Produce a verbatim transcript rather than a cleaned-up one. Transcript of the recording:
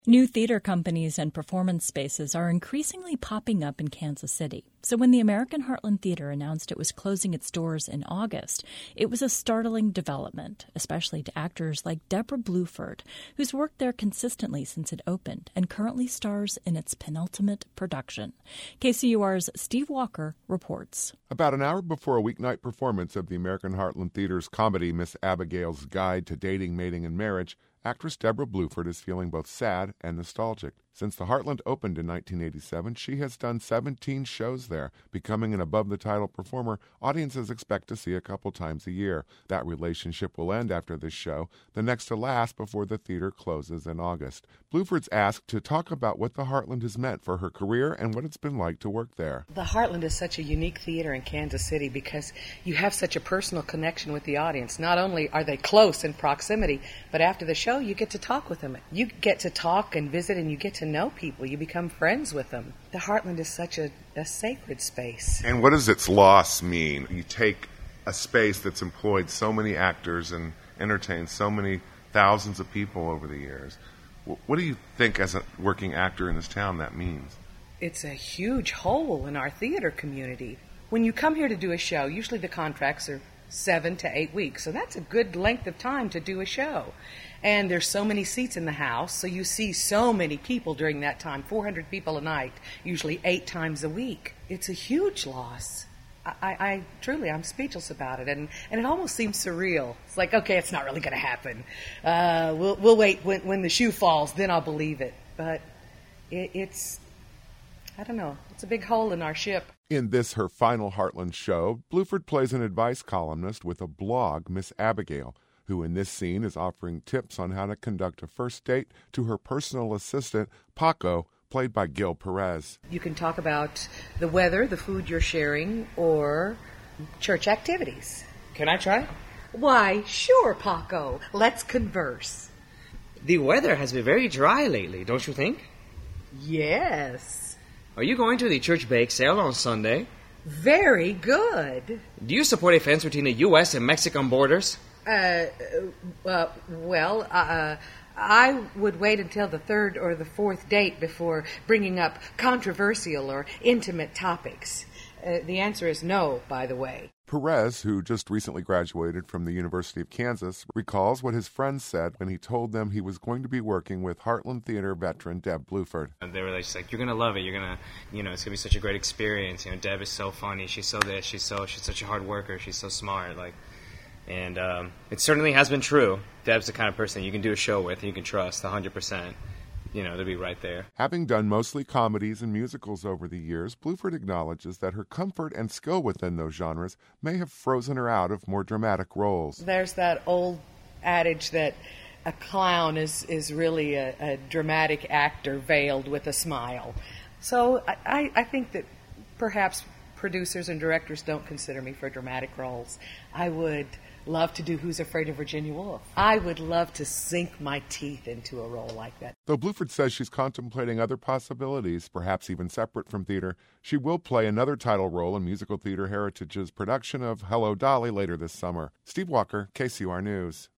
New theater companies and performance spaces are increasingly popping up in Kansas City. So when the American Heartland Theater announced it was closing its doors in August, it was a startling development, especially to actors like Deborah Bluford, who's worked there consistently since it opened and currently stars in its penultimate production. K C U R's Steve Walker reports. About an hour before a weeknight performance of the American Heartland Theater's comedy Miss Abigail's Guide to Dating, Mating, and Marriage, actress Deborah Bluford is feeling both sad and nostalgic. Since the Heartland opened in nineteen eighty-seven, she has done seventeen shows there. Becoming an above-the-title performer, audiences expect to see a couple times a year. That relationship will end after this show, the next to last before the theater closes in August. Bluford's asked to talk about what the Heartland has meant for her career and what it's been like to work there. The Heartland is such a unique theater in Kansas City because you have such a personal connection with the audience. Not only are they close in proximity, but after the show, you get to talk with them. You get to talk and visit, and you get to know people. You become friends with them. The Heartland is such a, a sacred space. And what does its loss mean? You take a space that's employed so many actors and entertained so many thousands of people over the years. What do you think, as a working actor in this town, that means? It's a huge hole in our theater community. When you come here to do a show, usually the contracts are seven to eight weeks, so that's a good length of time to do a show. And there's so many seats in the house, so you see so many people during that time, four hundred people a night, usually eight times a week. It's a huge loss. I, I, I truly, I'm speechless about it, and, and it almost seems surreal. It's like, okay, it's not really going to happen. Uh, we'll, we'll wait when, when the shoe falls, then I'll believe it. But it, it's, I don't know, it's a big hole in our ship. In this, her final Heartland show, Bluford plays an advice columnist with a blog, Miss Abigail, who in this scene is offering tips on how to conduct a first date to her personal assistant, Paco, played by Gil Perez. You can talk about the weather, the food you're sharing, or church activities. Can I try? Why, sure, Paco. Let's converse. The weather has been very dry lately, don't you think? Yes. Are you going to the church bake sale on Sunday? Very good. Do you support a fence between the U S and Mexican borders? Uh, uh, well, uh, I would wait until the third or the fourth date before bringing up controversial or intimate topics. Uh, the answer is no, by the way. Perez, who just recently graduated from the University of Kansas, recalls what his friends said when he told them he was going to be working with Heartland Theater veteran Deb Bluford. And they were just like, you're going to love it. You're going to, you know, it's going to be such a great experience. You know, Deb is so funny. She's so this. She's so, she's such a hard worker. She's so smart. Like, And um, it certainly has been true. Deb's the kind of person you can do a show with and you can trust one hundred percent. You know, to be right there. Having done mostly comedies and musicals over the years, Bluford acknowledges that her comfort and skill within those genres may have frozen her out of more dramatic roles. There's that old adage that a clown is, is really a, a dramatic actor veiled with a smile. So I, I think that perhaps producers and directors don't consider me for dramatic roles. I would love to do Who's Afraid of Virginia Woolf. I would love to sink my teeth into a role like that. Though Bluford says she's contemplating other possibilities, perhaps even separate from theater, she will play another title role in Musical Theater Heritage's production of Hello, Dolly later this summer. Steve Walker, K C U R News.